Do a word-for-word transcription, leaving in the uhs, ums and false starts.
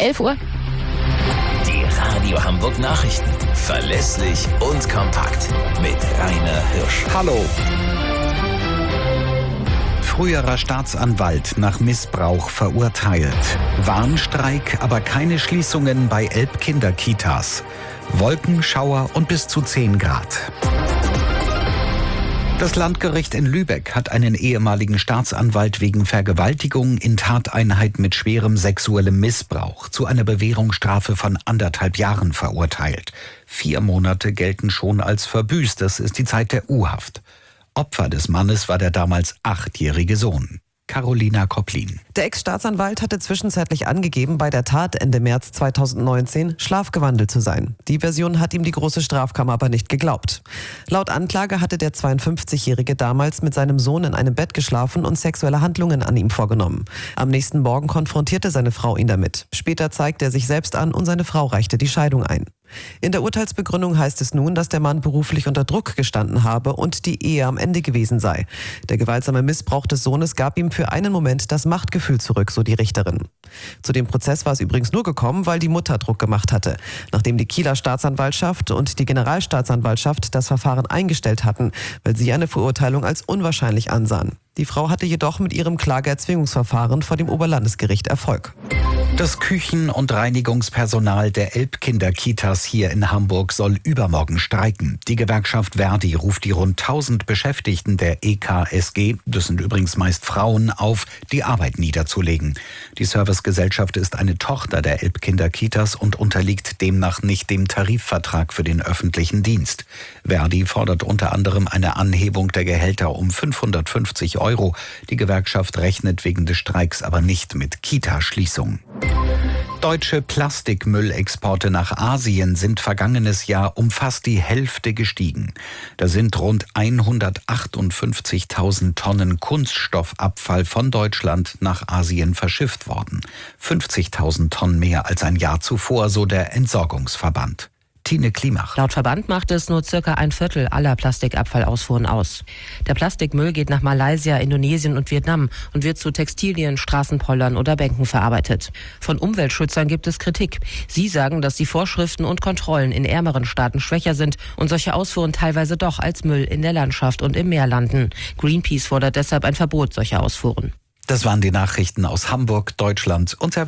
elf Uhr. Die Radio Hamburg Nachrichten. Verlässlich und kompakt. Mit Rainer Hirsch. Hallo. Früherer Staatsanwalt nach Missbrauch verurteilt. Warnstreik, aber keine Schließungen bei Elbkinderkitas. Wolkenschauer und bis zu zehn Grad. Das Landgericht in Lübeck hat einen ehemaligen Staatsanwalt wegen Vergewaltigung in Tateinheit mit schwerem sexuellem Missbrauch zu einer Bewährungsstrafe von anderthalb Jahren verurteilt. Vier Monate gelten schon als verbüßt, das ist die Zeit der U-Haft. Opfer des Mannes war der damals achtjährige Sohn. Carolina Kopplin. Der Ex-Staatsanwalt hatte zwischenzeitlich angegeben, bei der Tat Ende März zweitausendneunzehn schlafgewandelt zu sein. Die Version hat ihm die große Strafkammer aber nicht geglaubt. Laut Anklage hatte der zweiundfünfzigjährige damals mit seinem Sohn in einem Bett geschlafen und sexuelle Handlungen an ihm vorgenommen. Am nächsten Morgen konfrontierte seine Frau ihn damit. Später zeigte er sich selbst an und seine Frau reichte die Scheidung ein. In der Urteilsbegründung heißt es nun, dass der Mann beruflich unter Druck gestanden habe und die Ehe am Ende gewesen sei. Der gewaltsame Missbrauch des Sohnes gab ihm für einen Moment das Machtgefühl zurück, so die Richterin. Zu dem Prozess war es übrigens nur gekommen, weil die Mutter Druck gemacht hatte. Nachdem die Kieler Staatsanwaltschaft und die Generalstaatsanwaltschaft das Verfahren eingestellt hatten, weil sie eine Verurteilung als unwahrscheinlich ansahen. Die Frau hatte jedoch mit ihrem Klageerzwingungsverfahren vor dem Oberlandesgericht Erfolg. Das Küchen- und Reinigungspersonal der Elbkinderkitas hier in Hamburg soll übermorgen streiken. Die Gewerkschaft Verdi ruft die rund tausend Beschäftigten der E K S G, das sind übrigens meist Frauen, auf, die Arbeit niederzulegen. Die Servicegesellschaft ist eine Tochter der Elbkinderkitas und unterliegt demnach nicht dem Tarifvertrag für den öffentlichen Dienst. Verdi fordert unter anderem eine Anhebung der Gehälter um fünfhundertfünfzig Euro. Die Gewerkschaft rechnet wegen des Streiks aber nicht mit Kita-Schließung. Deutsche Plastikmüllexporte nach Asien sind vergangenes Jahr um fast die Hälfte gestiegen. Da sind rund hundertachtundfünfzigtausend Tonnen Kunststoffabfall von Deutschland nach Asien verschifft worden. fünfzigtausend Tonnen mehr als ein Jahr zuvor, so der Entsorgungsverband. Tine Klimach. Laut Verband macht es nur circa ein Viertel aller Plastikabfallausfuhren aus. Der Plastikmüll geht nach Malaysia, Indonesien und Vietnam und wird zu Textilien, Straßenpollern oder Bänken verarbeitet. Von Umweltschützern gibt es Kritik. Sie sagen, dass die Vorschriften und Kontrollen in ärmeren Staaten schwächer sind und solche Ausfuhren teilweise doch als Müll in der Landschaft und im Meer landen. Greenpeace fordert deshalb ein Verbot solcher Ausfuhren. Das waren die Nachrichten aus Hamburg, Deutschland und der